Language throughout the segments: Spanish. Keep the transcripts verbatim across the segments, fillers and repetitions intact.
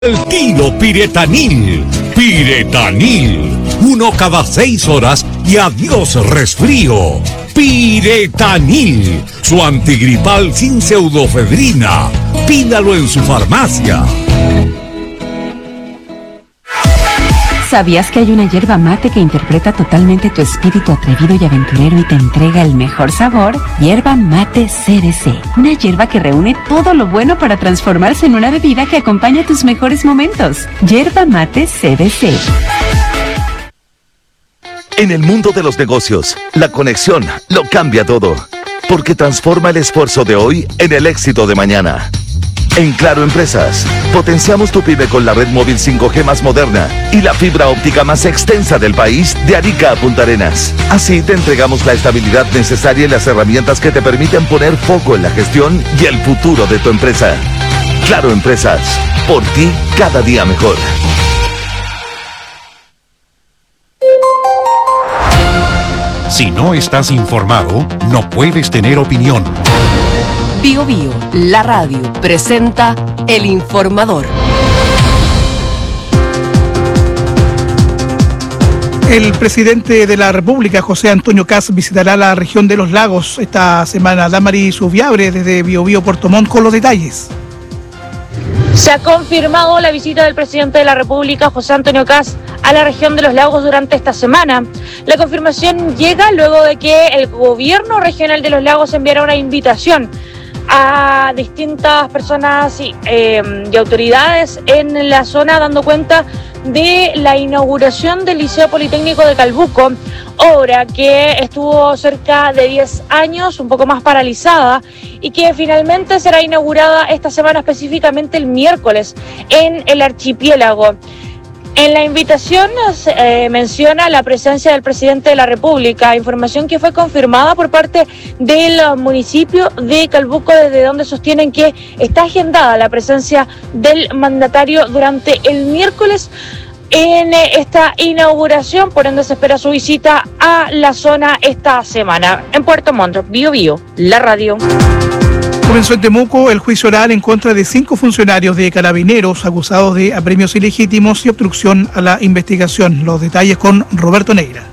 El tiro Piretanil. Piretanil. Uno cada seis horas y adiós resfrío. Piretanil. Su antigripal sin pseudofedrina. Pídalo en su farmacia. ¿Sabías que hay una hierba mate que interpreta totalmente tu espíritu atrevido y aventurero y te entrega el mejor sabor? Hierba mate C B C. Una hierba que reúne todo lo bueno para transformarse en una bebida que acompaña tus mejores momentos. Hierba mate C B C. En el mundo de los negocios, la conexión lo cambia todo, porque transforma el esfuerzo de hoy en el éxito de mañana. En Claro Empresas, potenciamos tu pyme con la red móvil cinco G más moderna y la fibra óptica más extensa del país de Arica a Punta Arenas. Así te entregamos la estabilidad necesaria y las herramientas que te permiten poner foco en la gestión y el futuro de tu empresa. Claro Empresas, por ti cada día mejor. Si no estás informado, no puedes tener opinión. Bio Bio, la radio, presenta El Informador. El presidente de la República, José Antonio Kast, visitará la región de Los Lagos esta semana. Damaris Ubiabre desde Bio Bio Puerto Montt con los detalles. Se ha confirmado la visita del presidente de la República, José Antonio Kast, a la región de Los Lagos durante esta semana. La confirmación llega luego de que el gobierno regional de Los Lagos enviara una invitación a distintas personas y, eh, y autoridades en la zona, dando cuenta de la inauguración del Liceo Politécnico de Calbuco, obra que estuvo cerca de diez años, un poco más paralizada, y que finalmente será inaugurada esta semana, específicamente el miércoles, en el archipiélago. En la invitación se eh, menciona la presencia del presidente de la República, información que fue confirmada por parte del municipio de Calbuco, desde donde sostienen que está agendada la presencia del mandatario durante el miércoles en esta inauguración, por ende se espera su visita a la zona esta semana. En Puerto Montt, Bio Bio, la radio. Comenzó en Temuco el juicio oral en contra de cinco funcionarios de Carabineros acusados de apremios ilegítimos y obstrucción a la investigación. Los detalles con Roberto Neira.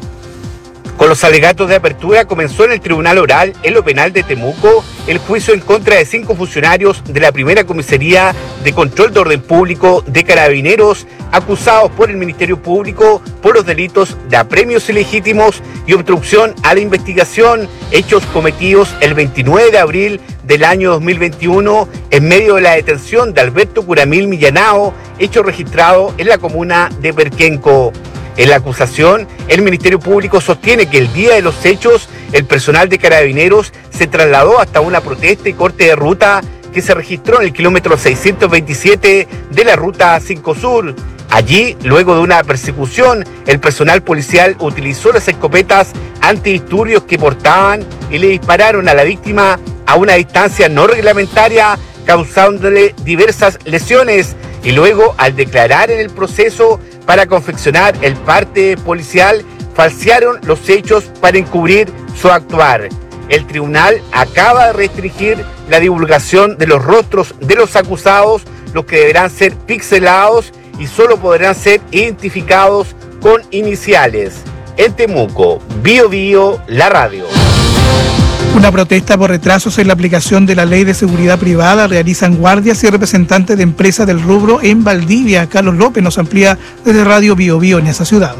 Con los alegatos de apertura comenzó en el Tribunal Oral, en lo penal de Temuco, el juicio en contra de cinco funcionarios de la primera comisaría de control de orden público de Carabineros, acusados por el Ministerio Público por los delitos de apremios ilegítimos y obstrucción a la investigación, hechos cometidos el veintinueve de abril del año dos mil veintiuno en medio de la detención de Alberto Curamil Millanao, hecho registrado en la comuna de Perquenco. En la acusación, el Ministerio Público sostiene que el día de los hechos, el personal de Carabineros se trasladó hasta una protesta y corte de ruta que se registró en el kilómetro seiscientos veintisiete de la ruta cinco Sur. Allí, luego de una persecución, el personal policial utilizó las escopetas antidisturbios que portaban y le dispararon a la víctima a una distancia no reglamentaria, causándole diversas lesiones, y luego, al declarar en el proceso para confeccionar el parte policial, falsearon los hechos para encubrir su actuar. El tribunal acaba de restringir la divulgación de los rostros de los acusados, los que deberán ser pixelados y solo podrán ser identificados con iniciales. En Temuco, Bio Bio, la radio. Una protesta por retrasos en la aplicación de la ley de seguridad privada realizan guardias y representantes de empresas del rubro en Valdivia. Carlos López nos amplía desde Radio Bio Bio en esa ciudad.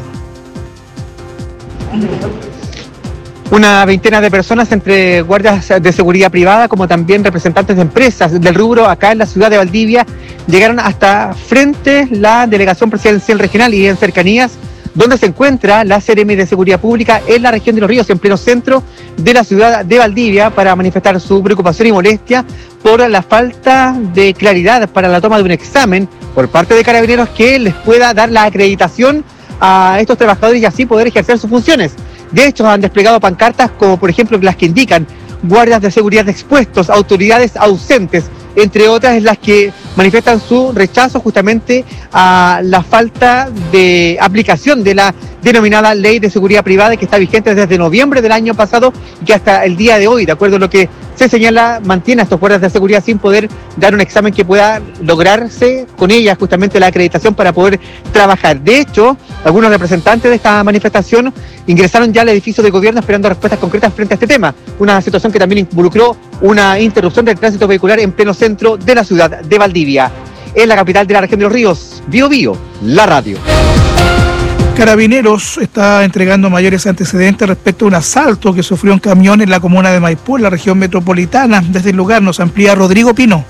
Una veintena de personas, entre guardias de seguridad privada como también representantes de empresas del rubro acá en la ciudad de Valdivia, llegaron hasta frente la Delegación Presidencial Regional y en cercanías donde se encuentra la C R M de Seguridad Pública en la región de Los Ríos, en pleno centro de la ciudad de Valdivia, para manifestar su preocupación y molestia por la falta de claridad para la toma de un examen por parte de Carabineros que les pueda dar la acreditación a estos trabajadores y así poder ejercer sus funciones. De hecho, han desplegado pancartas como por ejemplo las que indican guardias de seguridad expuestos, autoridades ausentes, entre otras en las que manifiestan su rechazo justamente a la falta de aplicación de la denominada Ley de Seguridad Privada, que está vigente desde noviembre del año pasado y que hasta el día de hoy, de acuerdo a lo que se señala, mantiene a estos guardias de seguridad sin poder dar un examen que pueda lograrse con ellas justamente la acreditación para poder trabajar. De hecho, algunos representantes de esta manifestación ingresaron ya al edificio de gobierno esperando respuestas concretas frente a este tema, una situación que también involucró una interrupción del tránsito vehicular en pleno centro de la ciudad de Valdivia. En la capital de la región de Los Ríos, Bío Bío, la radio. Carabineros está entregando mayores antecedentes respecto a un asalto que sufrió un camión en la comuna de Maipú, en la región metropolitana. Desde el lugar nos amplía Rodrigo Pino.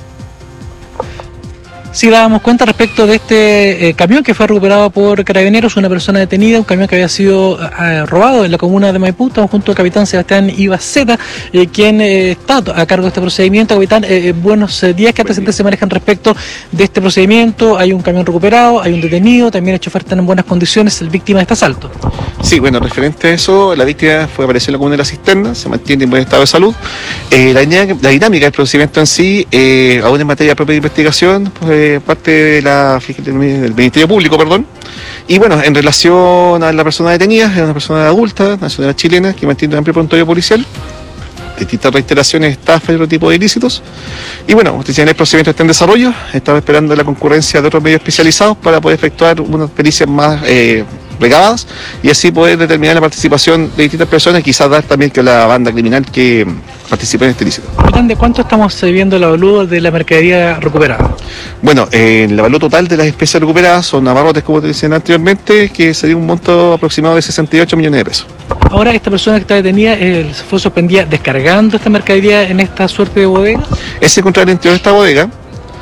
Sí, dábamos cuenta respecto de este eh, camión que fue recuperado por Carabineros, una persona detenida, un camión que había sido eh, robado en la comuna de Maipú. Estamos junto al capitán Sebastián Ibaceta, eh, quien eh, está a cargo de este procedimiento. Capitán, eh, buenos días. ¿Qué antecedentes se manejan respecto de este procedimiento? Hay un camión recuperado, hay un detenido, también el chofer está en buenas condiciones, el víctima de este asalto. Sí, bueno, referente a eso, la víctima fue apareció en la comuna de La Cisterna, se mantiene en buen estado de salud. Eh, la, la dinámica del procedimiento en sí, eh, aún en materia propia de investigación, pues, parte de la, del Ministerio Público, perdón. Y bueno, en relación a la persona detenida, es una persona adulta, nacional chilena, que mantiene un amplio prontuario policial, distintas reiteraciones, estafas y otro tipo de ilícitos. Y bueno, usted tiene el procedimiento está en desarrollo, estaba esperando la concurrencia de otros medios especializados para poder efectuar unas pericias más eh, recabadas y así poder determinar la participación de distintas personas y quizás dar también que la banda criminal que participó en este ilícito. ¿De cuánto estamos viendo el avalúo de la mercadería recuperada? Bueno, eh, el avalúo total de las especies recuperadas son abarrotes, como te decía anteriormente, que sería un monto aproximado de sesenta y ocho millones de pesos. Ahora, esta persona que está detenida eh, fue sorprendida descargando esta mercadería en esta suerte de bodega. Él se encontraba dentro de esta bodega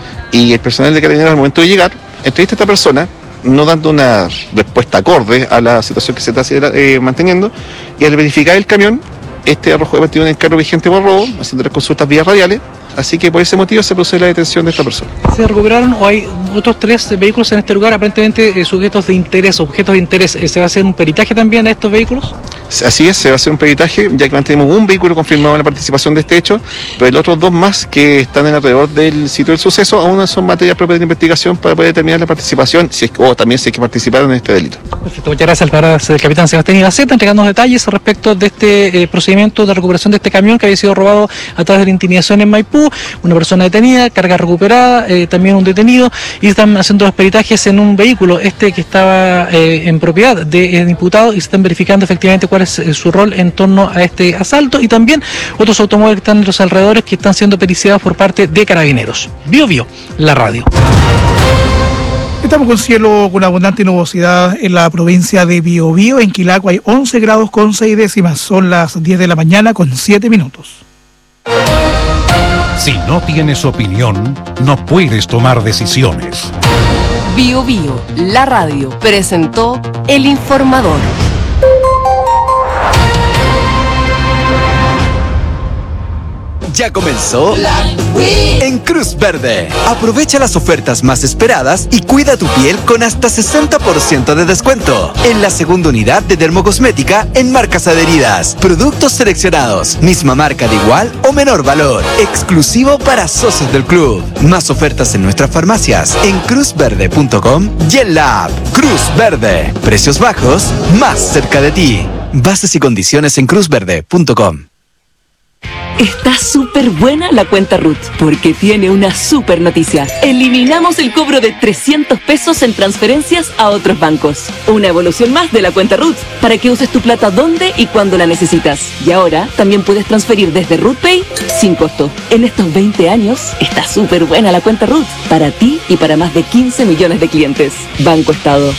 y el personal de Carabineros al momento de llegar entrevista a esta persona, no dando una respuesta acorde a la situación que se está eh, manteniendo, y al verificar el camión, este arrojó de un encargo vigente por robo, haciendo las consultas vía radiales, así que por ese motivo se procede a la detención de esta persona. ¿Se recuperaron o hay otros tres vehículos en este lugar, aparentemente eh, sujetos de interés, objetos de interés? Eh, ¿Se va a hacer un peritaje también a estos vehículos? Así es, se va a hacer un peritaje, ya que mantenemos un vehículo confirmado en la participación de este hecho, pero los otros dos más que están en alrededor del sitio del suceso aún son materias propias de investigación para poder determinar la participación, si es, o también si es que participaron en este delito. Perfecto, muchas gracias. Palabras del capitán Sebastián Ibaceta, entregándonos detalles respecto de este eh, procedimiento de recuperación de este camión que había sido robado a través de la intimidación en Maipú, una persona detenida, carga recuperada, eh, también un detenido, y están haciendo los peritajes en un vehículo, este que estaba eh, en propiedad del de imputado, y se están verificando efectivamente cuál es eh, su rol en torno a este asalto, y también otros automóviles que están en los alrededores que están siendo periciados por parte de Carabineros. Bío Bío, la radio. Estamos con cielo con abundante nubosidad en la provincia de Biobío. En Quilaco hay once grados con seis décimas. Son las diez de la mañana con siete minutos. Si no tienes opinión, no puedes tomar decisiones. Bío Bío, la radio, presentó El Informador. Ya comenzó en Cruz Verde. Aprovecha las ofertas más esperadas y cuida tu piel con hasta sesenta por ciento de descuento en la segunda unidad de dermocosmética en marcas adheridas. Productos seleccionados, misma marca de igual o menor valor, exclusivo para socios del club. Más ofertas en nuestras farmacias en cruz verde punto com y en la app Cruz Verde. Precios bajos, más cerca de ti. Bases y condiciones en cruz verde punto com. Está súper buena la cuenta Ruth, porque tiene una súper noticia. Eliminamos el cobro de trescientos pesos en transferencias a otros bancos. Una evolución más de la cuenta Ruth, para que uses tu plata donde y cuando la necesitas. Y ahora también puedes transferir desde Ruth Pay sin costo. En estos veinte años, está súper buena la cuenta Ruth, para ti y para más de quince millones de clientes. Banco Estado.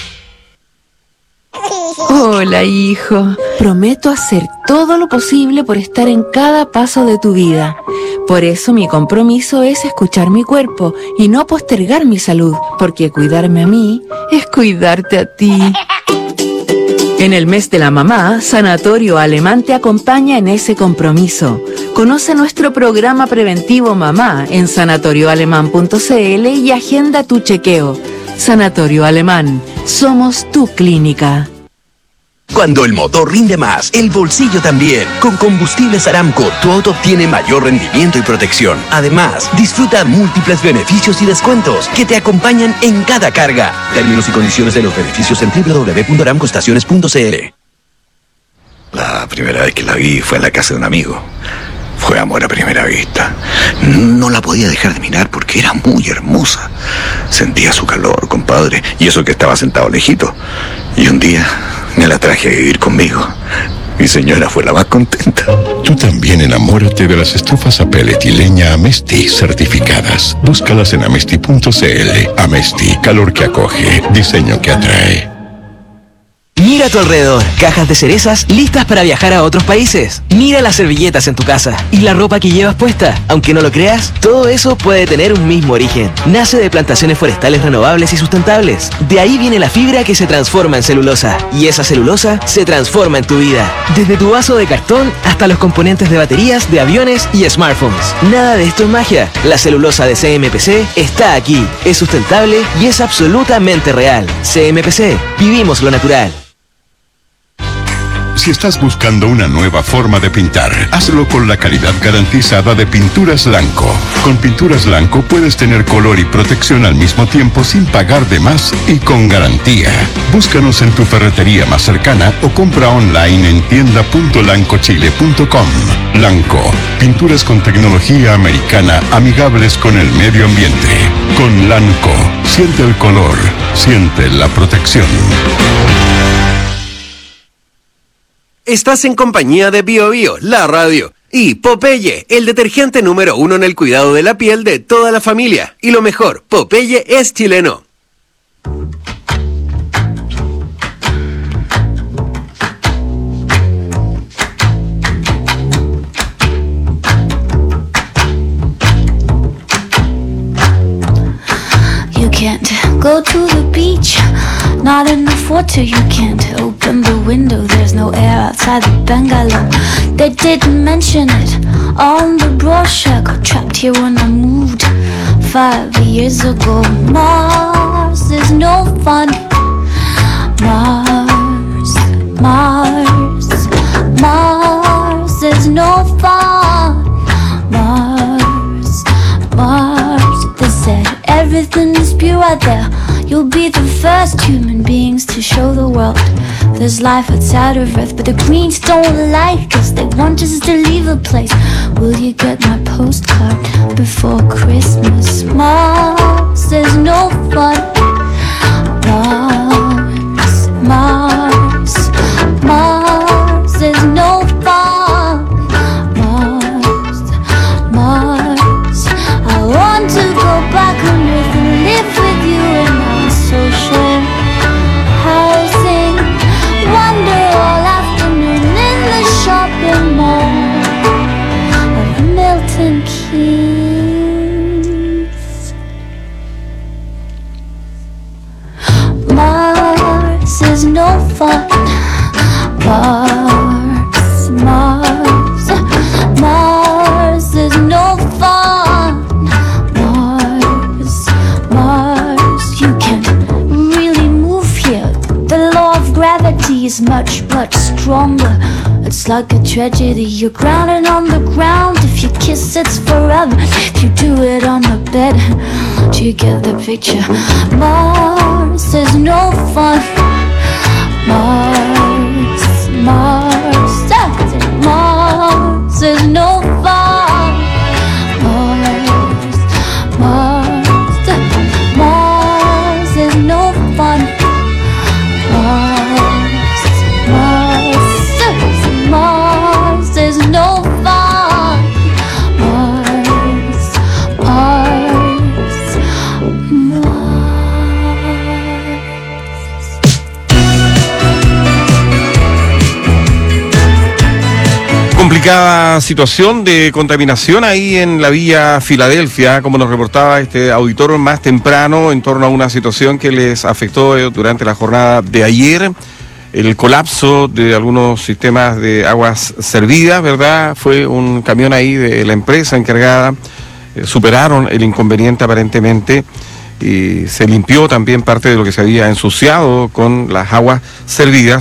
Hola, hijo. Prometo hacer todo lo posible por estar en cada paso de tu vida. Por eso mi compromiso es escuchar mi cuerpo y no postergar mi salud, porque cuidarme a mí es cuidarte a ti. En el mes de la mamá, Sanatorio Alemán te acompaña en ese compromiso. Conoce nuestro programa preventivo Mamá en sanatorio alemán punto c l y agenda tu chequeo. Sanatorio Alemán, somos tu clínica. Cuando el motor rinde más, el bolsillo también. Con Combustibles Aramco, tu auto obtiene mayor rendimiento y protección. Además, disfruta múltiples beneficios y descuentos que te acompañan en cada carga. Términos y condiciones de los beneficios en doble u doble u doble u punto aramco estaciones punto c l. La primera vez que la vi fue en la casa de un amigo. Fue amor a primera vista. No la podía dejar de mirar porque era muy hermosa. Sentía su calor, compadre, y eso que estaba sentado lejito. Y un día me la traje a vivir conmigo. Mi señora fue la más contenta. Tú también enamórate de las estufas a pellet y leña Amesti certificadas. Búscalas en amesti punto c l. Amesti, calor que acoge, diseño que atrae. Mira a tu alrededor, cajas de cerezas listas para viajar a otros países. Mira las servilletas en tu casa y la ropa que llevas puesta. Aunque no lo creas, todo eso puede tener un mismo origen. Nace de plantaciones forestales renovables y sustentables. De ahí viene la fibra que se transforma en celulosa. Y esa celulosa se transforma en tu vida. Desde tu vaso de cartón hasta los componentes de baterías, de aviones y smartphones. Nada de esto es magia. La celulosa de C M P C está aquí. Es sustentable y es absolutamente real. C M P C, vivimos lo natural. Si estás buscando una nueva forma de pintar, hazlo con la calidad garantizada de Pinturas Lanco. Con Pinturas Lanco puedes tener color y protección al mismo tiempo sin pagar de más y con garantía. Búscanos en tu ferretería más cercana o compra online en tienda punto lanco chile punto com. Lanco, pinturas con tecnología americana amigables con el medio ambiente. Con Lanco, siente el color, siente la protección. Estás en compañía de Bio Bio, la radio, y Popeye, el detergente número uno en el cuidado de la piel de toda la familia. Y lo mejor, Popeye es chileno. You can't go to the beach, not enough water. You can't open the window, there's no air outside the bungalow. They didn't mention it on the brochure. Got trapped here when I moved five years ago. Mars is no fun. Mars, Mars, Mars is no fun. Mars, Mars, they said everything is pure out there. You'll be the first human beings to show the world there's life outside of Earth. But the Greens don't like us, they want us to leave the place. Will you get my postcard before Christmas? Mars is no fun. Mars, Mars, Mars is no fun. Mars, Mars, I want to go back on Earth and live with you in our social housing. Wander all afternoon in the shopping mall of Milton Keynes. Mars is no fun. Mars, Mars, Mars is no fun. Mars, Mars, you can't really move here. The law of gravity is much, much stronger. It's like a tragedy, you're grounded on the ground. If you kiss, it's forever. If you do it on the bed, do you get the picture? Mars is no fun. Mars, Mars, Mars is no fun. Mars, Mars, Mars is no fun. Mars, Mars, Mars is no fun. Mars, Mars, Complicada situación de contaminación ahí en la Villa Filadelfia, como nos reportaba este auditor más temprano, en torno a una situación que les afectó durante la jornada de ayer. El colapso de algunos sistemas de aguas servidas, ¿verdad? Fue un camión ahí de la empresa encargada, eh, superaron el inconveniente aparentemente y se limpió también parte de lo que se había ensuciado con las aguas servidas.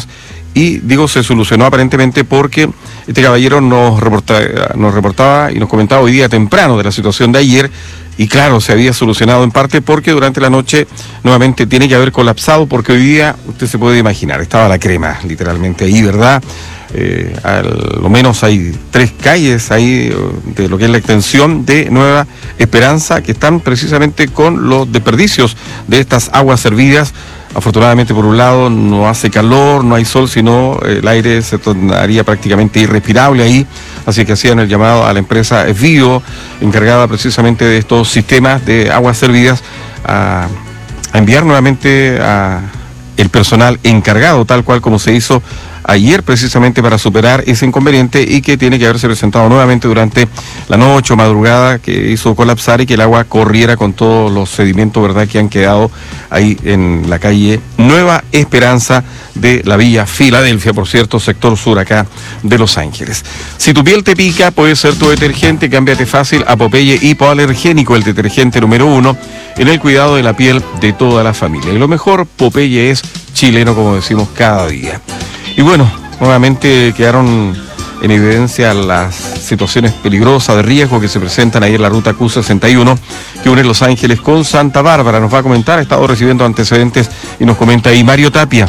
y digo se solucionó aparentemente porque este caballero nos, reporta, nos reportaba y nos comentaba hoy día temprano de la situación de ayer, y claro, se había solucionado en parte porque durante la noche nuevamente tiene que haber colapsado, porque hoy día, usted se puede imaginar, estaba la crema literalmente ahí, ¿verdad? Eh, a lo menos hay tres calles ahí de lo que es la extensión de Nueva Esperanza que están precisamente con los desperdicios de estas aguas servidas. Afortunadamente, por un lado, no hace calor, no hay sol, sino el aire se tornaría prácticamente irrespirable ahí. Así que hacían el llamado a la empresa Esvío, encargada precisamente de estos sistemas de aguas servidas, a, a enviar nuevamente a el personal encargado, tal cual como se hizo ayer precisamente para superar ese inconveniente y que tiene que haberse presentado nuevamente durante la noche o madrugada, que hizo colapsar y que el agua corriera con todos los sedimentos, ¿verdad?, que han quedado ahí en la calle Nueva Esperanza de la Villa Filadelfia, por cierto, sector sur acá de Los Ángeles. Si tu piel te pica, puede ser tu detergente, cámbiate fácil a Popeye Hipoalergénico, el detergente número uno en el cuidado de la piel de toda la familia. Y lo mejor, Popeye es chileno, como decimos cada día. Y bueno, nuevamente quedaron en evidencia las situaciones peligrosas de riesgo que se presentan ahí en la ruta Q sesenta y uno que une Los Ángeles con Santa Bárbara. Nos va a comentar, ha estado recibiendo antecedentes y nos comenta ahí Mario Tapia.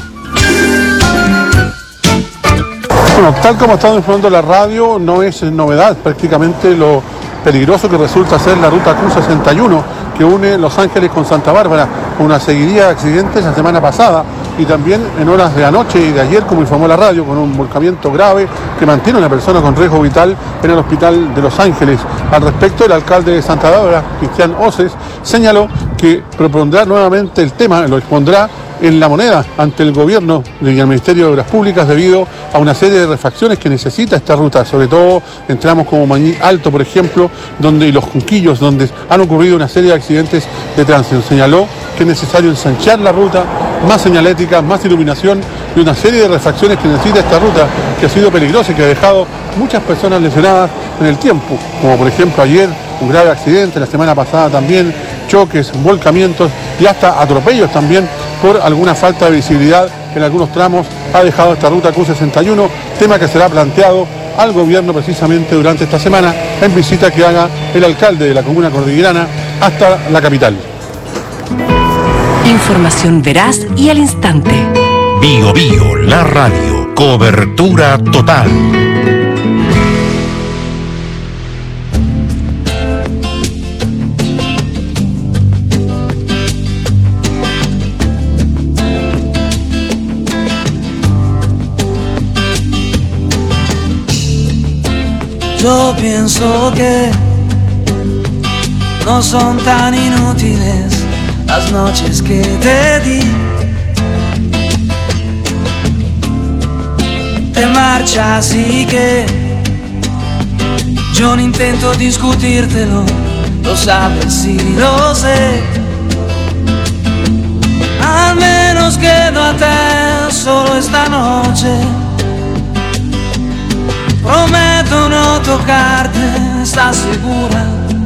Bueno, tal como estamos informando la radio, no es novedad prácticamente lo peligroso que resulta ser la ruta Q sesenta y uno que une Los Ángeles con Santa Bárbara, con una seguidilla de accidentes la semana pasada y también en horas de anoche y de ayer, como informó la radio, con un volcamiento grave que mantiene a una persona con riesgo vital en el hospital de Los Ángeles. Al respecto, el alcalde de Santa Bárbara, Cristian Oces, señaló que propondrá nuevamente el tema, lo expondrá en La Moneda ante el gobierno y el Ministerio de Obras Públicas debido a una serie de refacciones que necesita esta ruta, sobre todo en tramos como Mañí Alto, por ejemplo, donde y los Junquillos, donde han ocurrido una serie de accidentes de tránsito. Señaló que es necesario ensanchar la ruta, más señalética, más iluminación y una serie de refacciones que necesita esta ruta, que ha sido peligrosa y que ha dejado muchas personas lesionadas en el tiempo, como por ejemplo ayer un grave accidente, la semana pasada también choques, volcamientos y hasta atropellos también por alguna falta de visibilidad que en algunos tramos ha dejado esta ruta Q sesenta y uno, tema que será planteado al gobierno precisamente durante esta semana en visita que haga el alcalde de la comuna cordillerana hasta la capital. Información veraz y al instante. Bio Bio, la radio, cobertura total. Yo pienso que no son tan inútiles las noches que te di. Te marchas y que yo no intento discutírtelo, lo sabes y lo sé. Al menos quédate solo esta noche. Prometo no tocarte, ¿estás segura?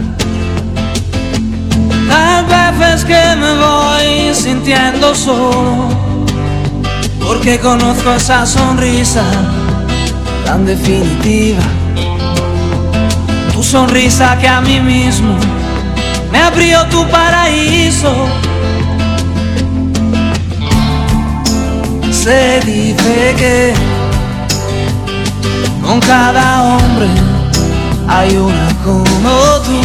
Tal vez es que me voy sintiendo solo, porque conozco esa sonrisa tan definitiva. Tu sonrisa que a mí mismo me abrió tu paraíso. Se dice que con cada hombre hay una como tú,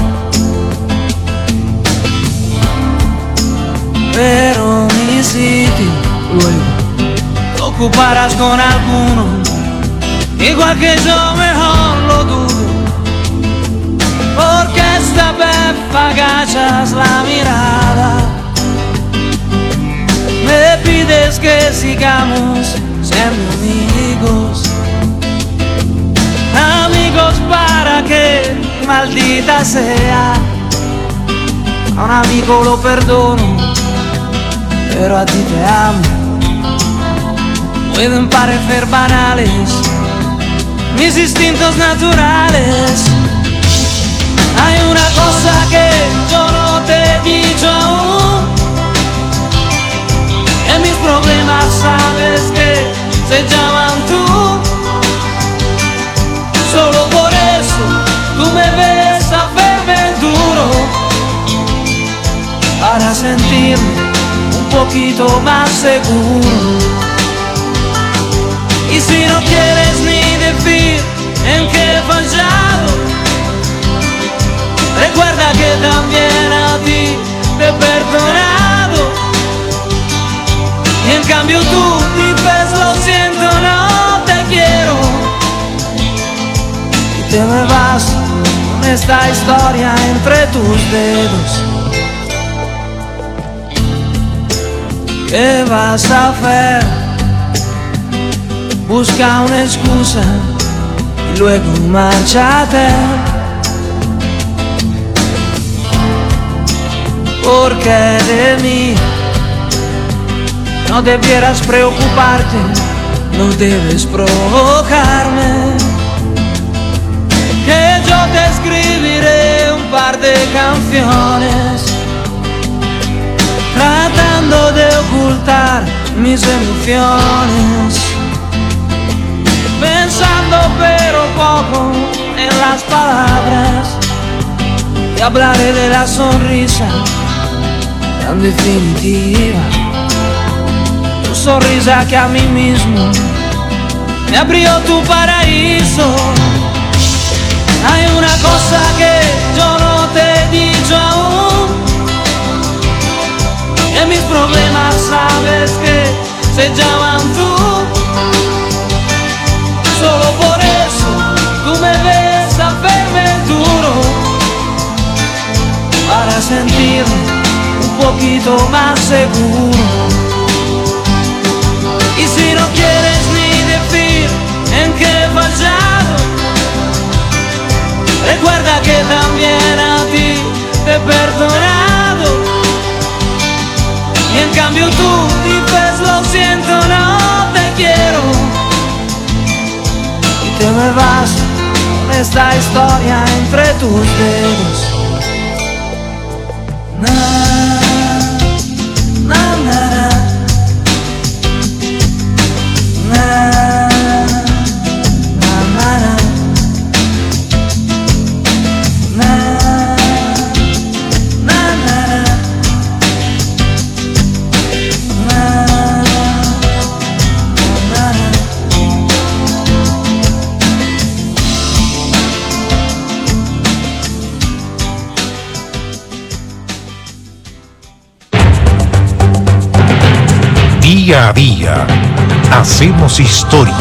pero mi sitio luego lo ocuparás con alguno, igual que yo, mejor lo dudo, porque esta vez agachas la mirada, me pides que sigamos siendo amigos. Amigos para que, maldita sea, a un amigo lo perdono, pero a ti te amo. Pueden parecer banales mis instintos naturales. Hay una cosa que yo no te he dicho aún, en mis problemas sabes que se llaman tú. Solo por eso tú me ves a verme duro, para sentirme un poquito más seguro. Y si no quieres ni decir en qué he fallado, recuerda que también a ti te he perdonado. Y en cambio tú dices lo siento, no te quiero, y te me vas con esta historia entre tus dedos. ¿Qué vas a hacer? Busca una excusa y luego márchate, porque de mí no debieras preocuparte, no debes provocarme, que yo te escribiré un par de canciones, tratando de ocultar mis emociones, pensando pero poco en las palabras, y hablaré de la sonrisa tan definitiva, tu sonrisa que a mí mismo me abrió tu paraíso. Hay una cosa que yo no te he dicho aún, que mis problemas sabes que se llaman tú. Solo por eso tú me ves a verme duro, para sentirme un poquito más seguro. Y si no quieres ni decir en qué he fallado, recuerda que también a ti te he perdonado. Y en cambio tú dices lo siento, no te quiero, y te me vas con esta historia entre tus dedos. Na, na, na, na, na, na, na, na, na, na. Día a día, hacemos historia.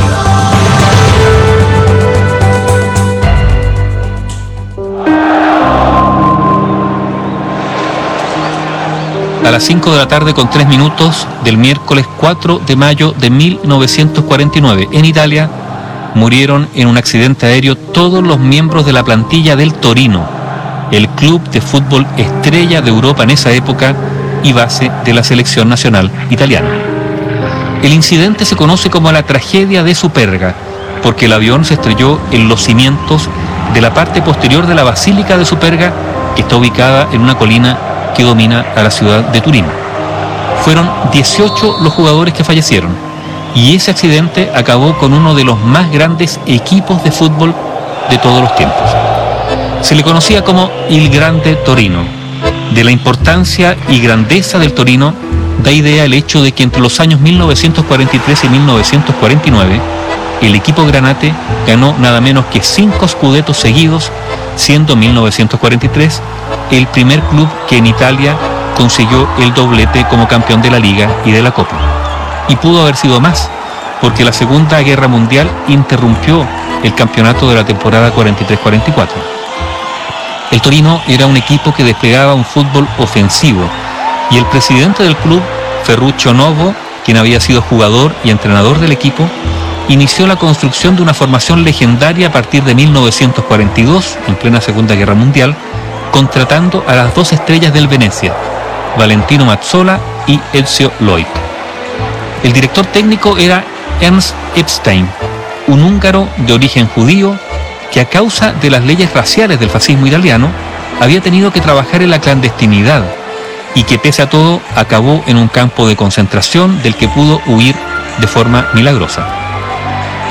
A las cinco de la tarde con tres minutos del miércoles cuatro de mayo de mil novecientos cuarenta y nueve, en Italia, murieron en un accidente aéreo todos los miembros de la plantilla del Torino, el club de fútbol estrella de Europa en esa época y base de la selección nacional italiana. El incidente se conoce como la tragedia de Superga, porque el avión se estrelló en los cimientos de la parte posterior de la Basílica de Superga, que está ubicada en una colina que domina a la ciudad de Turín. Fueron dieciocho los jugadores que fallecieron, y ese accidente acabó con uno de los más grandes equipos de fútbol de todos los tiempos. Se le conocía como Il Grande Torino. De la importancia y grandeza del Torino da idea el hecho de que entre los años mil novecientos cuarenta y tres y mil novecientos cuarenta y nueve, el equipo granate ganó nada menos que cinco Scudettos seguidos, siendo mil novecientos cuarenta y tres el primer club que en Italia consiguió el doblete como campeón de la Liga y de la Copa. Y pudo haber sido más, porque la Segunda Guerra Mundial interrumpió el campeonato de la temporada cuarenta y tres cuarenta y cuatro. El Torino era un equipo que desplegaba un fútbol ofensivo, y el presidente del club, Ferruccio Novo, quien había sido jugador y entrenador del equipo, inició la construcción de una formación legendaria a partir de mil novecientos cuarenta y dos, en plena Segunda Guerra Mundial, contratando a las dos estrellas del Venecia, Valentino Mazzola y Ezio Loik. El director técnico era Ernst Epstein, un húngaro de origen judío que a causa de las leyes raciales del fascismo italiano había tenido que trabajar en la clandestinidad y que pese a todo acabó en un campo de concentración del que pudo huir de forma milagrosa.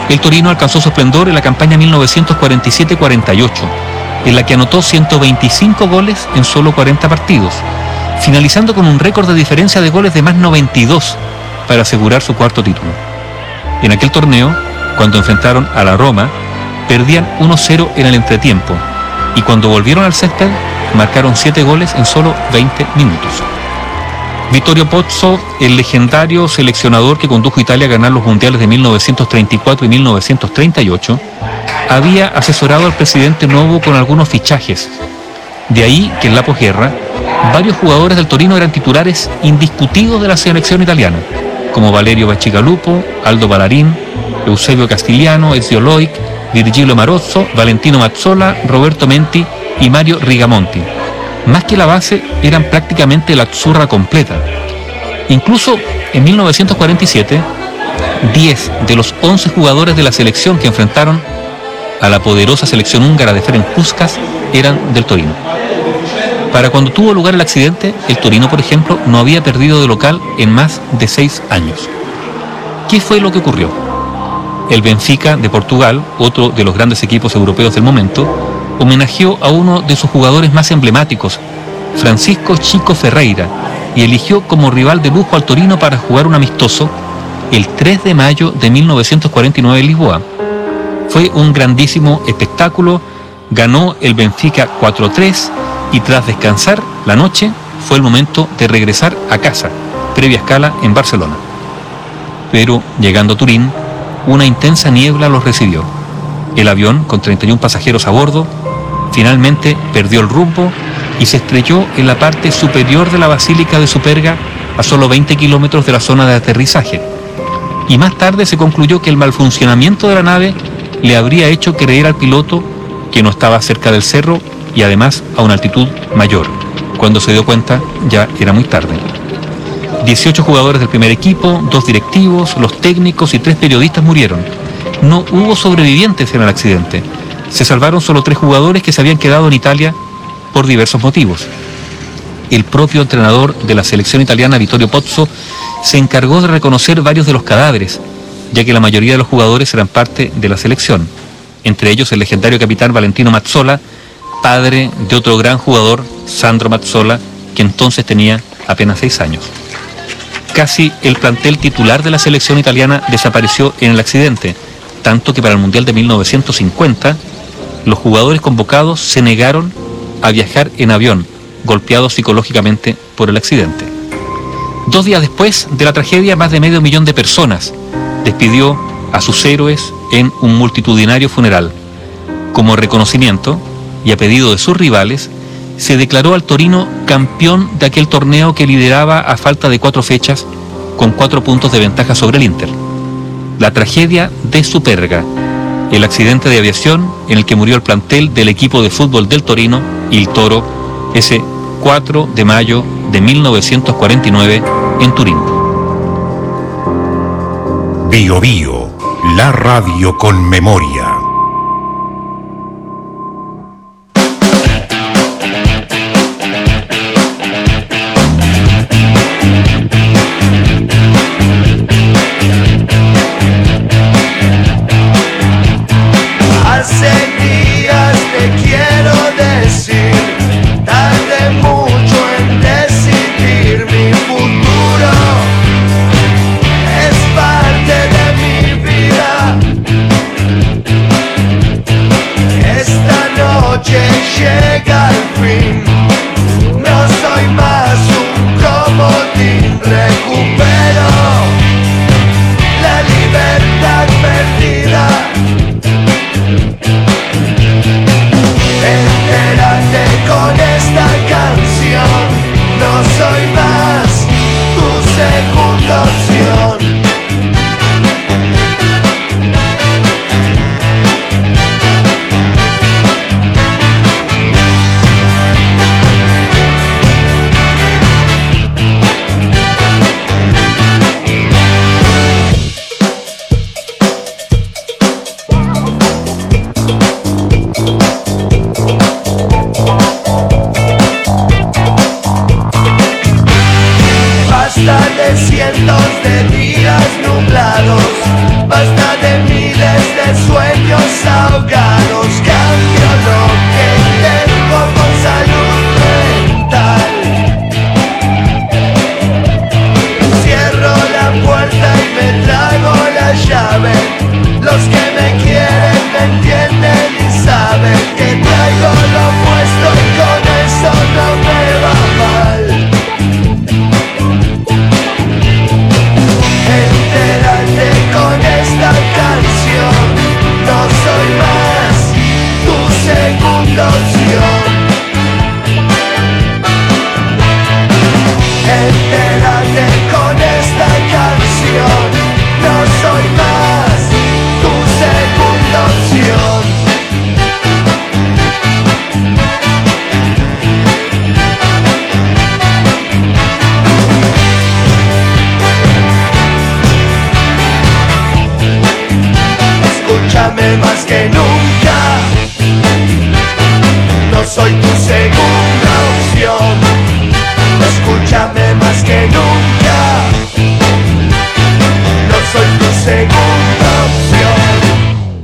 El Torino alcanzó su esplendor en la campaña mil novecientos cuarenta y siete cuarenta y ocho, en la que anotó ciento veinticinco goles en solo cuarenta partidos, finalizando con un récord de diferencia de goles de más noventa y dos para asegurar su cuarto título. En aquel torneo, cuando enfrentaron a la Roma, perdían uno cero en el entretiempo, y cuando volvieron al césped, marcaron siete goles en solo veinte minutos. Vittorio Pozzo, el legendario seleccionador que condujo a Italia a ganar los mundiales de mil novecientos treinta y cuatro y mil novecientos treinta y ocho, había asesorado al presidente Novo con algunos fichajes. De ahí que en la posguerra, varios jugadores del Torino eran titulares indiscutidos de la selección italiana, como Valerio Bacigalupo, Aldo Ballarín, Eusebio Castigliano, Ezio Loic, Virgilio Marozzo, Valentino Mazzola, Roberto Menti y Mario Rigamonti. Más que la base, eran prácticamente la azzurra completa. Incluso en mil novecientos cuarenta y siete, diez de los once jugadores de la selección que enfrentaron a la poderosa selección húngara de Ferenc Puskás eran del Torino. Para cuando tuvo lugar el accidente, el Torino, por ejemplo, no había perdido de local en más de seis años. ¿Qué fue lo que ocurrió? El Benfica de Portugal, otro de los grandes equipos europeos del momento, homenajeó a uno de sus jugadores más emblemáticos, Francisco Chico Ferreira, y eligió como rival de lujo al Torino para jugar un amistoso el tres de mayo de mil novecientos cuarenta y nueve en Lisboa. Fue un grandísimo espectáculo, ganó el Benfica cuatro tres y tras descansar la noche fue el momento de regresar a casa, previa escala en Barcelona. Pero llegando a Turín, una intensa niebla los recibió. El avión, con treinta y un pasajeros a bordo, finalmente perdió el rumbo y se estrelló en la parte superior de la Basílica de Superga, a solo veinte kilómetros de la zona de aterrizaje. Y más tarde se concluyó que el mal funcionamiento de la nave le habría hecho creer al piloto que no estaba cerca del cerro y además a una altitud mayor. Cuando se dio cuenta, ya era muy tarde. dieciocho jugadores del primer equipo, dos directivos, los técnicos y tres periodistas murieron. No hubo sobrevivientes en el accidente. Se salvaron solo tres jugadores que se habían quedado en Italia por diversos motivos. El propio entrenador de la selección italiana, Vittorio Pozzo, se encargó de reconocer varios de los cadáveres, ya que la mayoría de los jugadores eran parte de la selección, entre ellos el legendario capitán Valentino Mazzola, padre de otro gran jugador, Sandro Mazzola, que entonces tenía apenas seis años. Casi el plantel titular de la selección italiana desapareció en el accidente, tanto que para el Mundial de mil novecientos cincuenta, los jugadores convocados se negaron a viajar en avión, golpeados psicológicamente por el accidente. Dos días después de la tragedia, más de medio millón de personas despidió a sus héroes en un multitudinario funeral. Como reconocimiento, y a pedido de sus rivales, se declaró al Torino campeón de aquel torneo que lideraba a falta de cuatro fechas, con cuatro puntos de ventaja sobre el Inter. La tragedia de Superga, el accidente de aviación en el que murió el plantel del equipo de fútbol del Torino, Il Toro, ese cuatro de mayo de mil novecientos cuarenta y nueve en Turín. Bio Bio, la radio con memoria. Basta de cientos de días nublados, basta de miles que nunca. No soy tu segunda opción. Escúchame más que nunca. No soy tu segunda opción.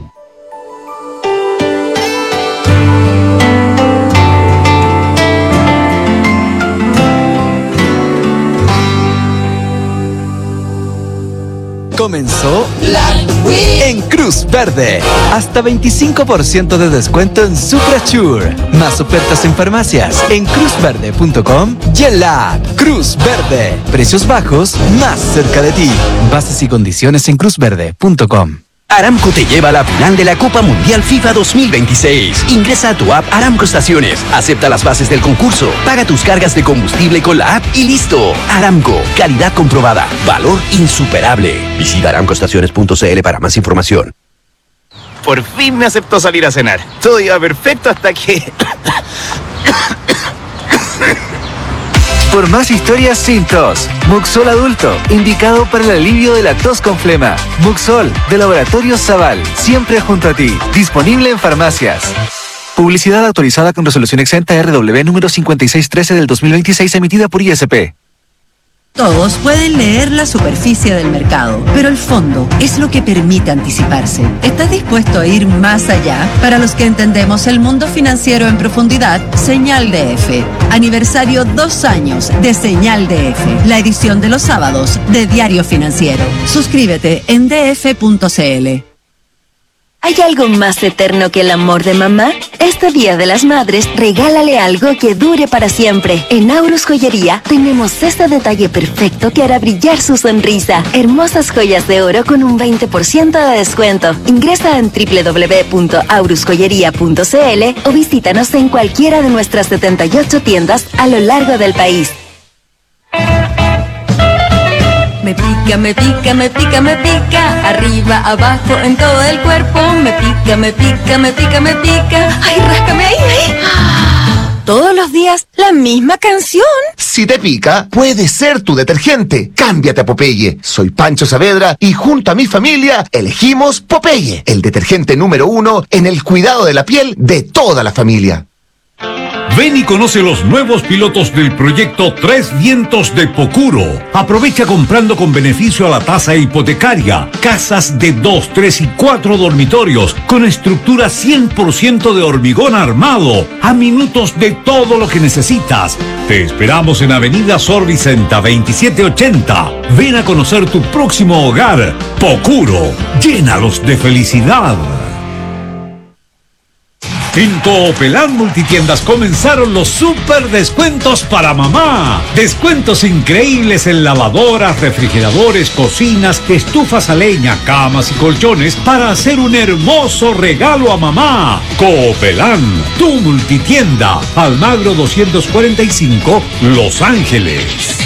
Comenzó en Cruz Verde. Hasta veinticinco por ciento de descuento en Suprasure. Más ofertas en farmacias en cruz verde punto com y en la app Cruz Verde. Precios bajos más cerca de ti. Bases y condiciones en cruz verde punto com. Aramco te lleva a la final de la Copa Mundial FIFA dos mil veintiséis. Ingresa a tu app Aramco Estaciones, acepta las bases del concurso, paga tus cargas de combustible con la app y listo. Aramco, calidad comprobada, valor insuperable. Visita aramco estaciones punto c l para más información. Por fin me aceptó salir a cenar. Todo iba perfecto hasta que... Por más historias sin tos, Muxol Adulto, indicado para el alivio de la tos con flema. Muxol, de Laboratorios Zaval, siempre junto a ti. Disponible en farmacias. Publicidad autorizada con resolución exenta R W número cincuenta y seis trece del dos mil veintiséis, emitida por I S P. Todos pueden leer la superficie del mercado, pero el fondo es lo que permite anticiparse. ¿Estás dispuesto a ir más allá? Para los que entendemos el mundo financiero en profundidad, Señal D F. Aniversario dos años de Señal D F, la edición de los sábados de Diario Financiero. Suscríbete en d f punto c l. ¿Hay algo más eterno que el amor de mamá? Este Día de las Madres, regálale algo que dure para siempre. En Aurus Joyería tenemos este detalle perfecto que hará brillar su sonrisa. Hermosas joyas de oro con un veinte por ciento de descuento. Ingresa en doble u doble u doble u punto aurus joyería punto c l o visítanos en cualquiera de nuestras setenta y ocho tiendas a lo largo del país. Me pica, me pica, me pica, me pica, arriba, abajo, en todo el cuerpo. Me pica, me pica, me pica, me pica. Ay, ráscame ahí, ahí. Todos los días, la misma canción. Si te pica, puede ser tu detergente. Cámbiate a Popeye. Soy Pancho Saavedra y junto a mi familia elegimos Popeye, el detergente número uno en el cuidado de la piel de toda la familia. Ven y conoce los nuevos pilotos del proyecto Tres Vientos de Pocuro. Aprovecha comprando con beneficio a la tasa hipotecaria. Casas de dos, tres y cuatro dormitorios con estructura cien por ciento de hormigón armado. A minutos de todo lo que necesitas. Te esperamos en Avenida Sor Vicenta veintisiete ochenta. Ven a conocer tu próximo hogar. Pocuro. Llénalos de felicidad. En Coopelán Multitiendas comenzaron los super descuentos para mamá. Descuentos increíbles en lavadoras, refrigeradores, cocinas, estufas a leña, camas y colchones para hacer un hermoso regalo a mamá. Coopelán, tu multitienda. Almagro doscientos cuarenta y cinco, Los Ángeles.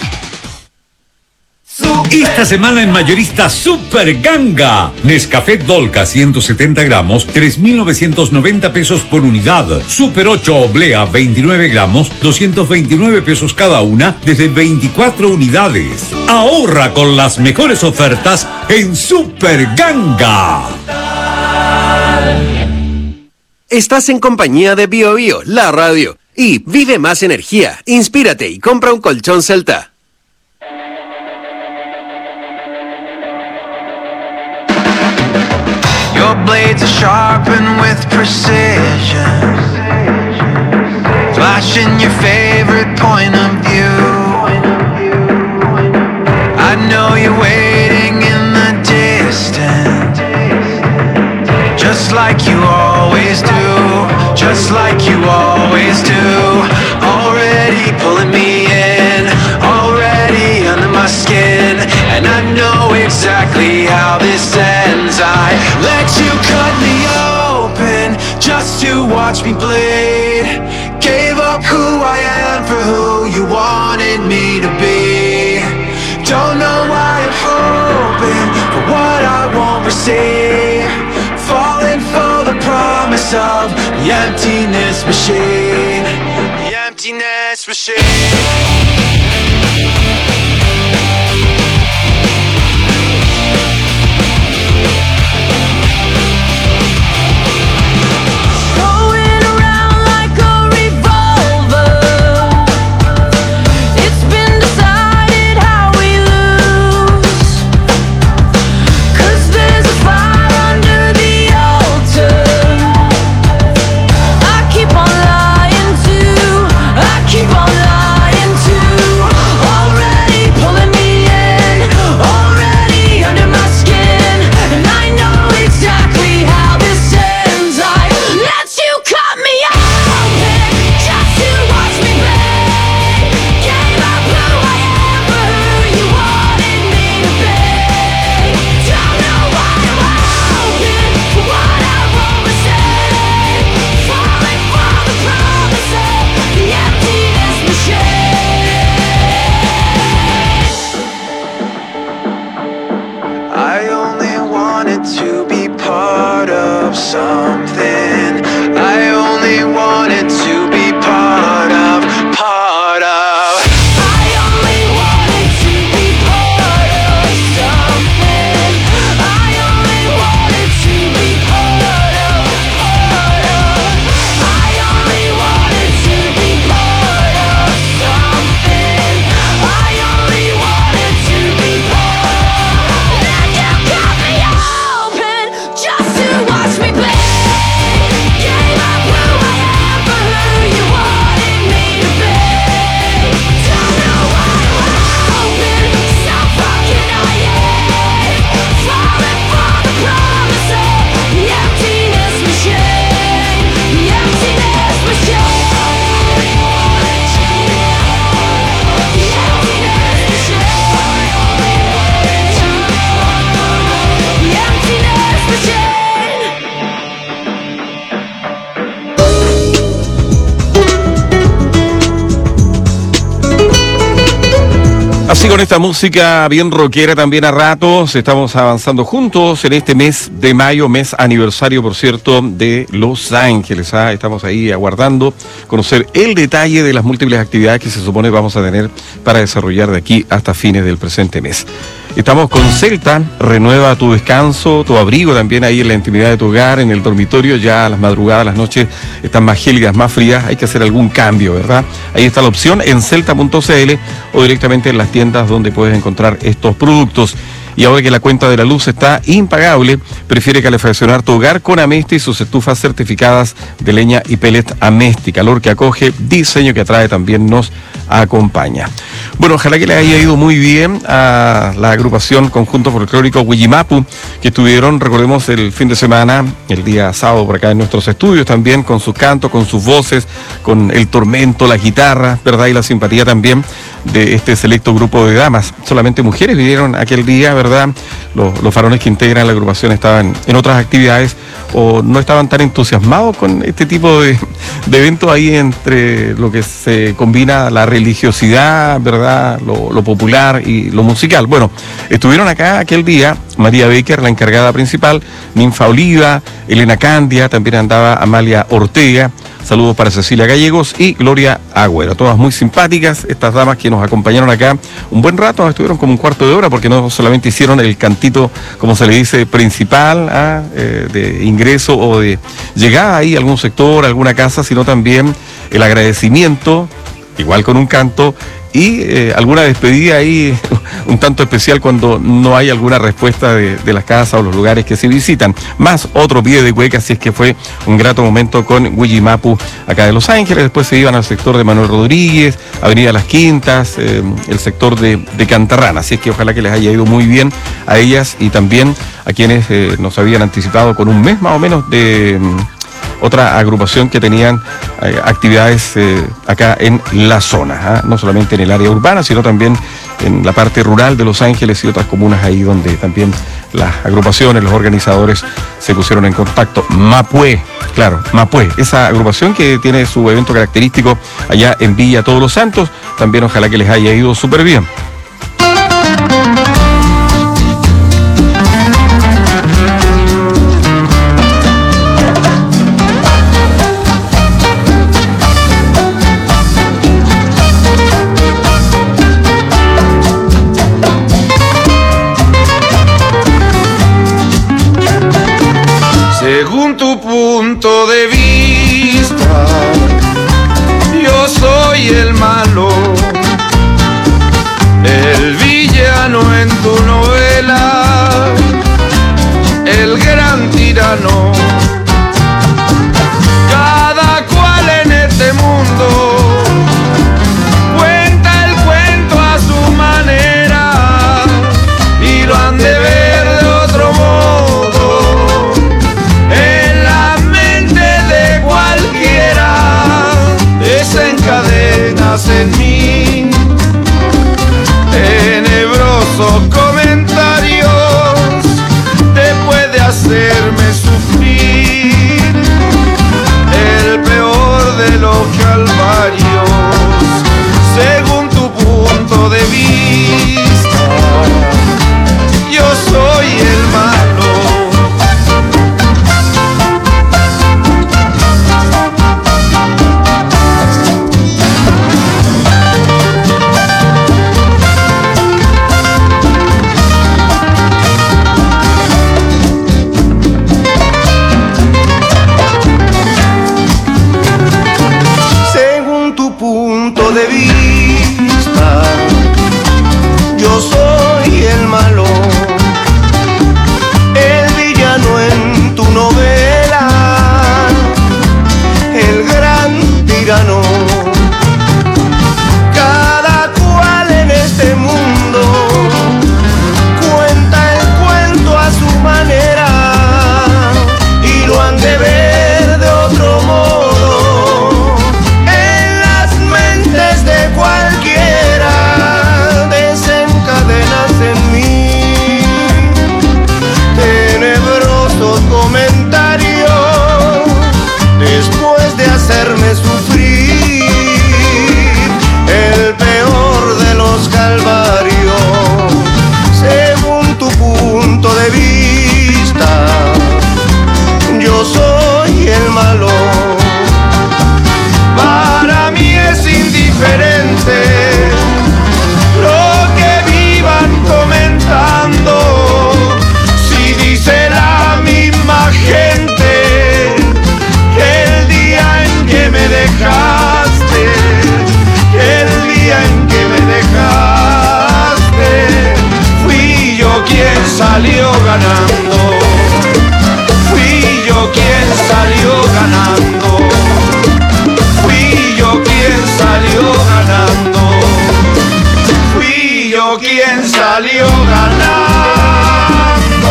Esta semana en Mayorista Super Ganga. Nescafé Dolca ciento setenta gramos, tres mil novecientos noventa pesos por unidad. Super ocho Oblea veintinueve gramos, doscientos veintinueve pesos cada una, desde veinticuatro unidades. Ahorra con las mejores ofertas en Super Ganga. Estás en compañía de Bio Bio, la radio. Y vive más energía, inspírate y compra un colchón Celta. Your blades are sharpened with precision, flashing your favorite point of view. I know you're waiting in the distance, just like you always do, just like you always do. Already pulling me in, already under my skin, and I know exactly how this ends. I let you cut me open just to watch me bleed. Gave up who I am for who you wanted me to be. Don't know why I'm hoping for what I won't receive. Falling for the promise of the emptiness machine. The emptiness machine. Así con esta música bien rockera también a ratos, estamos avanzando juntos en este mes de mayo, mes aniversario, por cierto, de Los Ángeles. ¿ah? Estamos ahí aguardando conocer el detalle de las múltiples actividades que se supone vamos a tener para desarrollar de aquí hasta fines del presente mes. Estamos con Celta, renueva tu descanso, tu abrigo también ahí en la intimidad de tu hogar, en el dormitorio, ya a las madrugadas, las noches están más gélidas, más frías, hay que hacer algún cambio, ¿verdad? Ahí está la opción en celta punto c l o directamente en las tiendas donde puedes encontrar estos productos. Y ahora que la cuenta de la luz está impagable, prefiere calefaccionar tu hogar con Amesti y sus estufas certificadas de leña y pellet Amesti. Calor que acoge, diseño que atrae, también nos acompaña. Bueno, ojalá que le haya ido muy bien a la agrupación Conjunto Folclórico Huillimapu, que estuvieron, recordemos, el fin de semana, el día sábado por acá en nuestros estudios también, con sus cantos, con sus voces, con el tormento, la guitarra, ¿verdad? Y la simpatía también de este selecto grupo de damas. Solamente mujeres vinieron aquel día, ¿verdad? Los, los varones que integran la agrupación estaban en otras actividades o no estaban tan entusiasmados con este tipo de, de eventos ahí entre lo que se combina la religiosidad, ¿verdad? Lo, lo popular y lo musical. Bueno, estuvieron acá aquel día María Baker, la encargada principal, Ninfa Oliva, Elena Candia, también andaba Amalia Ortega. Saludos para Cecilia Gallegos y Gloria Agüero. Todas muy simpáticas, estas damas que nos acompañaron acá un buen rato, estuvieron como un cuarto de hora porque no solamente hicieron el cantito, como se le dice, principal, ¿ah? eh, de ingreso o de llegada ahí a algún sector, a alguna casa, sino también el agradecimiento, igual con un canto, y eh, alguna despedida ahí un tanto especial cuando no hay alguna respuesta de, de las casas o los lugares que se visitan. Más otro pie de cueca, así es que fue un grato momento con Huillimapu acá de Los Ángeles. Después se iban al sector de Manuel Rodríguez, Avenida Las Quintas, eh, el sector de, de Cantarrana. Así es que ojalá que les haya ido muy bien a ellas y también a quienes eh, nos habían anticipado con un mes más o menos de... otra agrupación que tenían eh, actividades eh, acá en la zona, ¿ah? No solamente en el área urbana, sino también en la parte rural de Los Ángeles y otras comunas ahí donde también las agrupaciones, los organizadores se pusieron en contacto. Mapue, claro, Mapue, esa agrupación que tiene su evento característico allá en Villa Todos los Santos, también ojalá que les haya ido súper bien. Según tu punto de vista, yo soy el malo, el villano en salió ganando.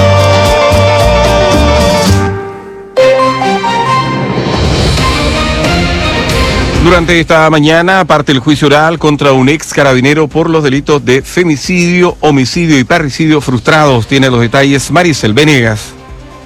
Durante esta mañana parte el juicio oral contra un ex carabinero por los delitos de femicidio, homicidio y parricidio frustrados. Tiene los detalles Maricel Venegas.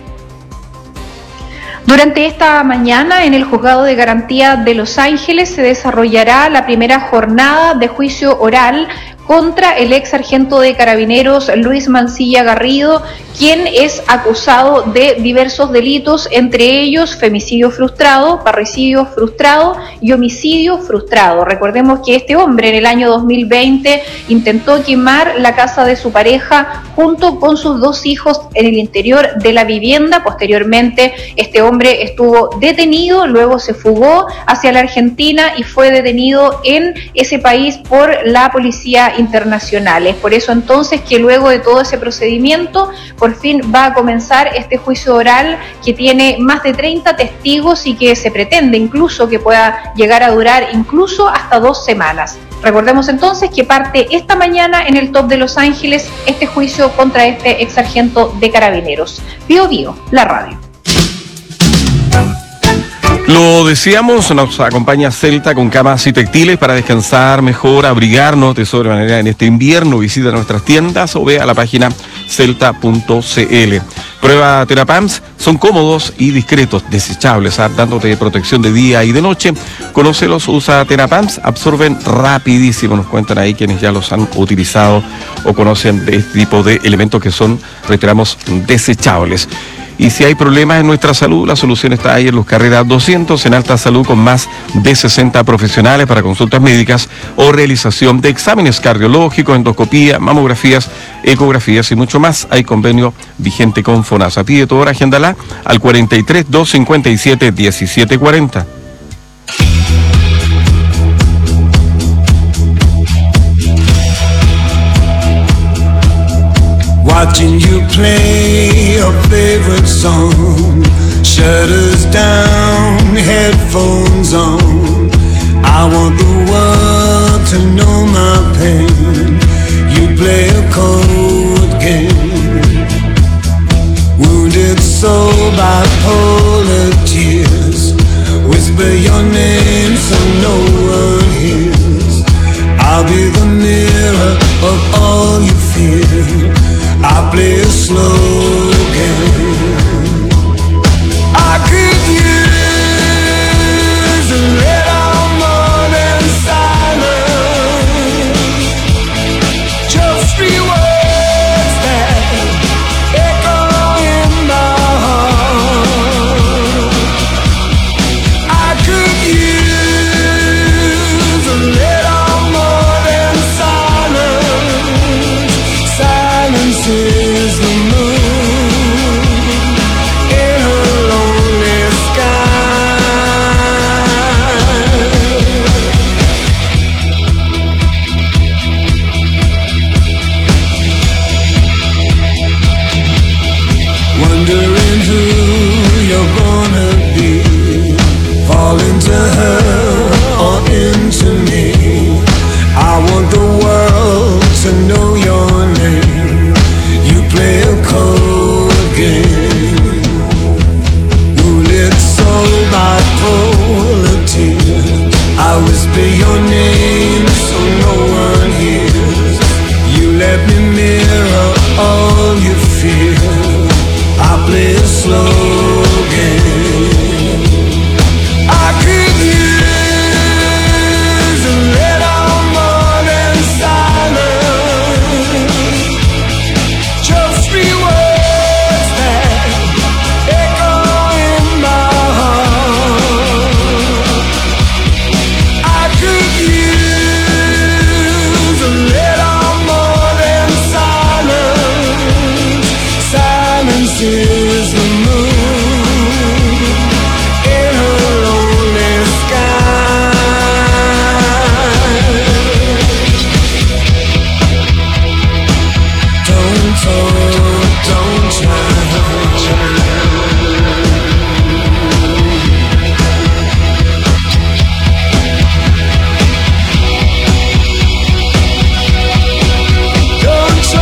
Durante esta mañana, en el Juzgado de Garantía de Los Ángeles, se desarrollará la primera jornada de juicio oral contra el ex sargento de Carabineros Luis Mancilla Garrido, quien es acusado de diversos delitos, entre ellos femicidio frustrado, parricidio frustrado y homicidio frustrado. Recordemos que este hombre en el año dos mil veinte intentó quemar la casa de su pareja junto con sus dos hijos en el interior de la vivienda. Posteriormente, este hombre estuvo detenido, luego se fugó hacia la Argentina y fue detenido en ese país por la policía internacional. Es por eso entonces que luego de todo ese procedimiento, por fin va a comenzar este juicio oral que tiene más de treinta testigos y que se pretende incluso que pueda llegar a durar incluso hasta dos semanas. Recordemos entonces que parte esta mañana en el Top de Los Ángeles este juicio contra este ex sargento de Carabineros. Bio Bio, la radio. Lo decíamos, nos acompaña Celta con camas y textiles para descansar mejor, abrigarnos de sobremanera en este invierno. Visita nuestras tiendas o ve a la página celta punto c l. Prueba Therapams, son cómodos y discretos, desechables, ¿ah? Dándote protección de día y de noche. Conócelos, usa Therapams, absorben rapidísimo. Nos cuentan ahí quienes ya los han utilizado o conocen de este tipo de elementos que son, reiteramos, desechables. Y si hay problemas en nuestra salud, la solución está ahí en Luz Carrera doscientos, en Alta Salud, con más de sesenta profesionales para consultas médicas o realización de exámenes cardiológicos, endoscopía, mamografías, ecografías y mucho más. Hay convenio vigente con FONASA. Pide tu hora, agéndala al cuarenta y tres, doscientos cincuenta y siete, diecisiete cuarenta. Watching you play your favorite song, shutters down, headphones on. I want the world to know my pain. You play a cold game. Wounded soul, bipolar tears. Whisper your name so no one hears. I'll be the mirror of all you fear. I play a slow game. I could use a little more than silence. Just three words that echo in my heart. I could use a little more than silence. Silence is the moon in a lonely sky. Wondering who you're gonna be. Fall into her or into me. I want the world to know your name. You play a cold game. Wounded soul, bipolar tears. I whisper your name so no one hears. You let me mirror all you fear. I play a slow game. I could use a little more than silence. Just three words that echo in my heart. I could use a little more than silence. Silence is the moon in a lonely sky. Don't talk, don't try. Don't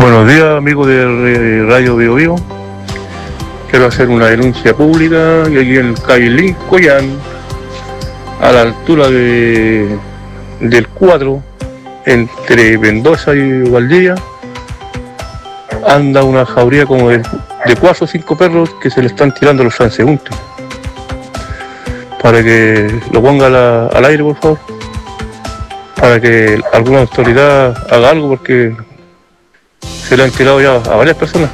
Buenos días, amigos de Radio Bio Bio. Quiero hacer una denuncia pública y aquí en calle Lincoln, a la altura de, del cuatro, entre Mendoza y Valdivia, anda una jauría como de, de cuatro o cinco perros que se le están tirando los transeúntes. Para que lo ponga la, al aire, por favor. Para que alguna autoridad haga algo, porque se le han tirado ya a varias personas.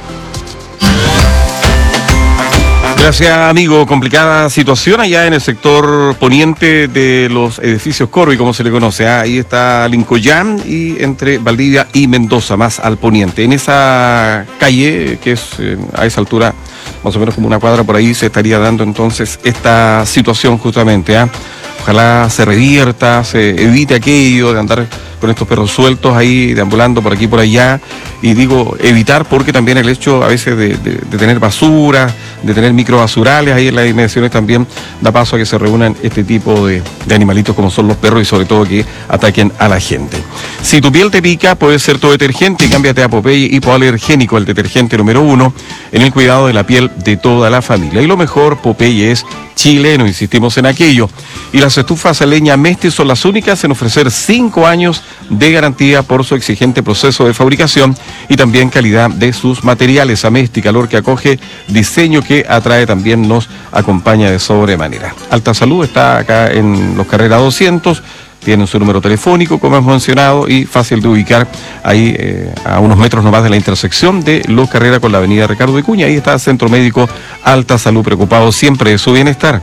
Gracias, amigo. Complicada situación allá en el sector poniente de los edificios Corby, como se le conoce. ¿eh? Ahí está Lincoln y entre Valdivia y Mendoza, más al poniente. En esa calle, que es eh, a esa altura, más o menos como una cuadra por ahí, se estaría dando entonces esta situación justamente. ¿eh? Ojalá se revierta, se evite aquello de andar con estos perros sueltos ahí, deambulando por aquí y por allá. Y digo, evitar porque también el hecho a veces de, de, de tener basura, de tener microbasurales ahí en las dimensiones también da paso a que se reúnan este tipo de, de animalitos como son los perros y sobre todo que ataquen a la gente. Si tu piel te pica, puede ser tu detergente y cámbiate a Popeye Hipoalergénico, el detergente número uno en el cuidado de la piel de toda la familia. Y lo mejor, Popeye es chileno, insistimos en aquello. Y las estufas a leña Mestre son las únicas en ofrecer cinco años de garantía por su exigente proceso de fabricación y también calidad de sus materiales. Amesti, calor que acoge, diseño que atrae, también nos acompaña de sobremanera. Alta Salud está acá en Los Carreras doscientos, tienen su número telefónico, como hemos mencionado, y fácil de ubicar ahí eh, a unos metros nomás de la intersección de Los Carreras con la avenida Ricardo Vicuña. Ahí está Centro Médico Alta Salud, preocupado siempre de su bienestar.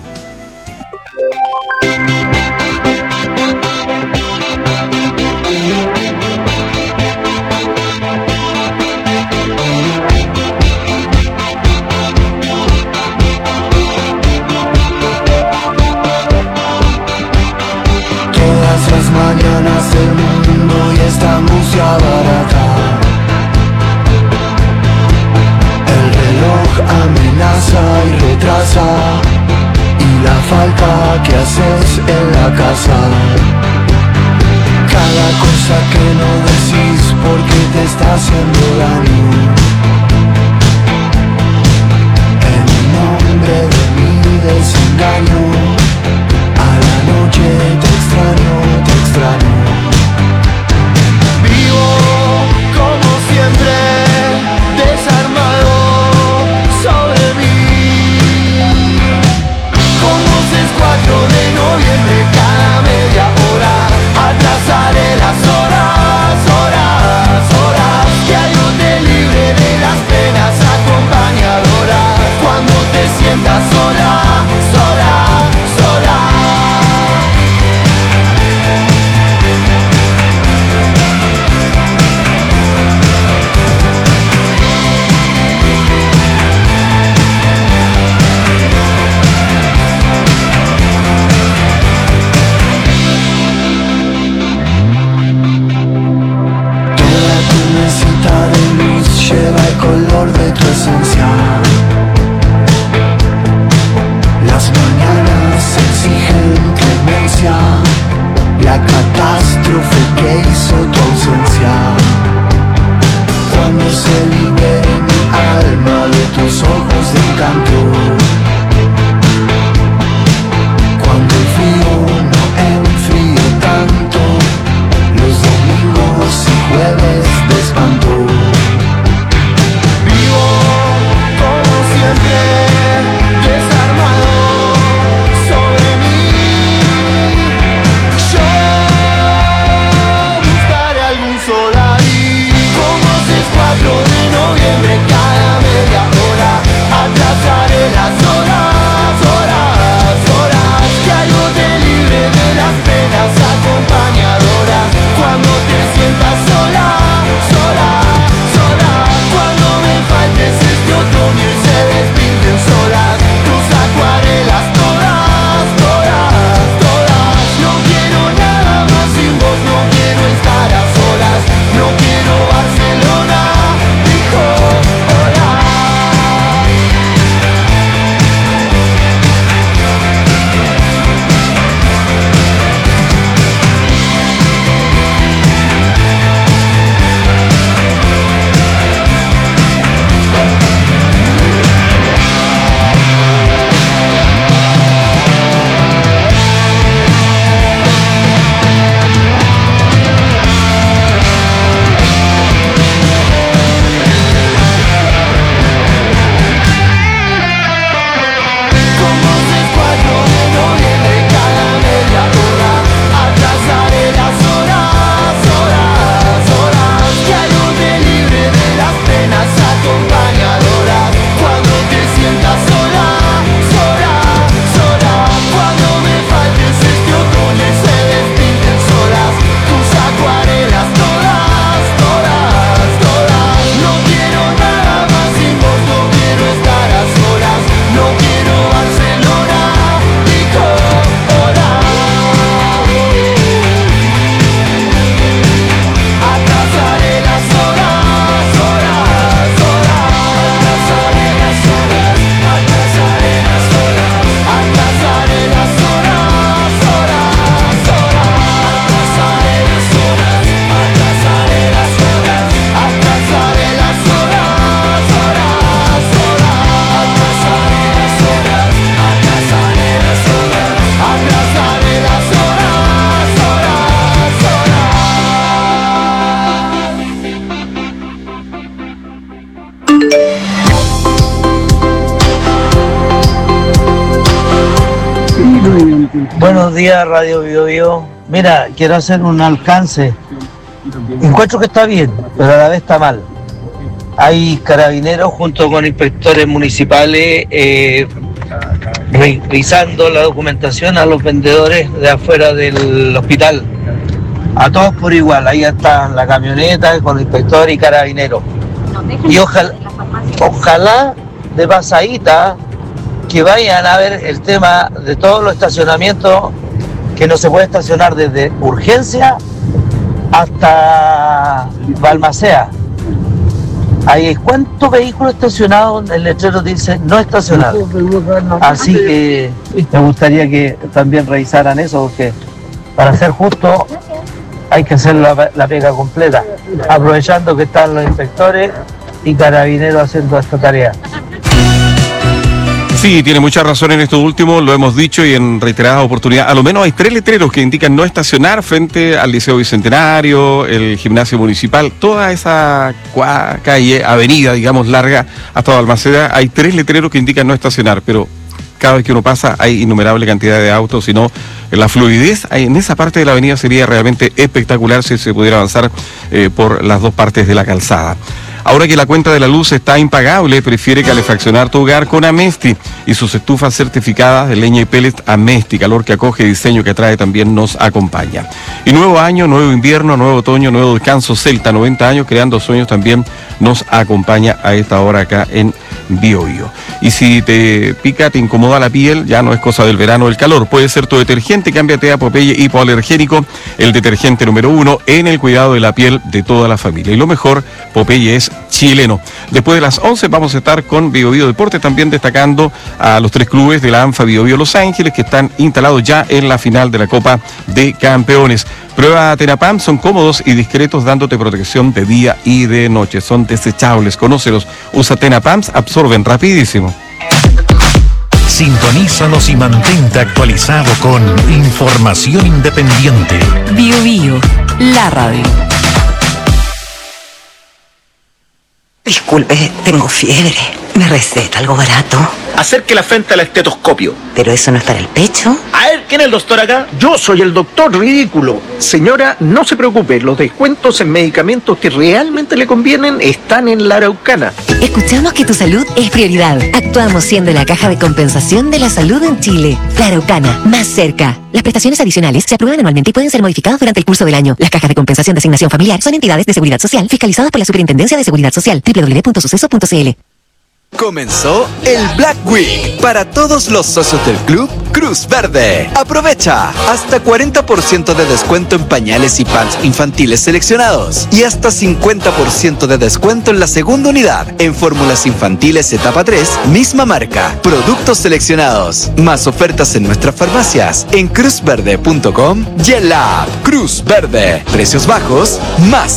Mañanas el mundo y esta música barata. El reloj amenaza y retrasa, y la falta que haces en la casa. Cada cosa que no decís porque te está haciendo daño. En nombre de mi desengaño, a la noche te extraño, te extraño. Vivo como siempre, desarmado sobre mí. Con voces cuatro de noviembre, cada media hora atrasaré las horas, horas, horas. Que algo te libre de las penas acompañadoras. Cuando te sientas sola, sola, sola. Lleva el color de tu esencia. Las mañanas exigen clemencia, la catástrofe que hizo tu ausencia. Cuando se libere mi alma de tus ojos de encanto, cuando el frío no enfríe tanto, los domingos y jueves de espanto. Desarmado sobre mí, yo Buenos días, Radio Bio Bio. Mira, quiero hacer un alcance. Encuentro que está bien, pero a la vez está mal. Hay carabineros junto con inspectores municipales eh, revisando la documentación a los vendedores de afuera del hospital. A todos por igual, ahí está la camioneta con inspector y carabineros. Y ojalá, ojalá de pasadita que vayan a ver el tema de todos los estacionamientos, que no se puede estacionar desde Urgencia hasta Balmaceda. Hay cuántos vehículos estacionados, el letrero dice no estacionar. Así que me gustaría que también revisaran eso, porque para ser justo hay que hacer la, la pega completa, aprovechando que están los inspectores y carabineros haciendo esta tarea. Sí, tiene mucha razón en esto último, lo hemos dicho y en reiteradas oportunidades. A lo menos hay tres letreros que indican no estacionar frente al Liceo Bicentenario, el gimnasio municipal, toda esa cua- calle, avenida, digamos, larga hasta Balmaceda. Hay tres letreros que indican no estacionar, pero cada vez que uno pasa hay innumerable cantidad de autos, sino la fluidez en esa parte de la avenida sería realmente espectacular si se pudiera avanzar eh, por las dos partes de la calzada. Ahora que la cuenta de la luz está impagable, prefiere calefaccionar tu hogar con Amesti y sus estufas certificadas de leña y pellet Amesti, calor que acoge, diseño que atrae, también nos acompaña. Y nuevo año, nuevo invierno, nuevo otoño, nuevo descanso Celta, noventa años, creando sueños, también nos acompaña a esta hora acá en Bio Bio. Y si te pica, te incomoda la piel, ya no es cosa del verano o el calor, puede ser tu detergente, cámbiate a Popeye hipoalergénico, el detergente número uno en el cuidado de la piel de toda la familia. Y lo mejor, Popeye es chileno. Después de las once vamos a estar con Bio Bio Deporte, también destacando a los tres clubes de la ANFA Bio Bio Los Ángeles que están instalados ya en la final de la Copa de Campeones. Prueba Tenapam, son cómodos y discretos, dándote protección de día y de noche. Son desechables, conócelos. Usa Tenapams, absorben rapidísimo. Sintonízanos y mantente actualizado con información independiente. Bio Bio, la radio. Disculpe, tengo fiebre. ¿Me receta algo barato? Acerque la frente al estetoscopio. ¿Pero eso no es para el pecho? A ver, ¿quién es el doctor acá? Yo soy el doctor ridículo. Señora, no se preocupe, los descuentos en medicamentos que realmente le convienen están en la Araucana. Escuchamos que tu salud es prioridad. Actuamos siendo la caja de compensación de la salud en Chile. La Araucana, más cerca. Las prestaciones adicionales se aprueban anualmente y pueden ser modificadas durante el curso del año. Las cajas de compensación de asignación familiar son entidades de seguridad social fiscalizadas por la Superintendencia de Seguridad Social. doble u doble u doble u punto suceso punto c l. Comenzó el Black Week para todos los socios del club Cruz Verde. Aprovecha hasta cuarenta por ciento de descuento en pañales y pants infantiles seleccionados y hasta cincuenta por ciento de descuento en la segunda unidad en fórmulas infantiles etapa tres, misma marca, productos seleccionados. Más ofertas en nuestras farmacias en cruz verde punto com y en la app Cruz Verde. Precios bajos, más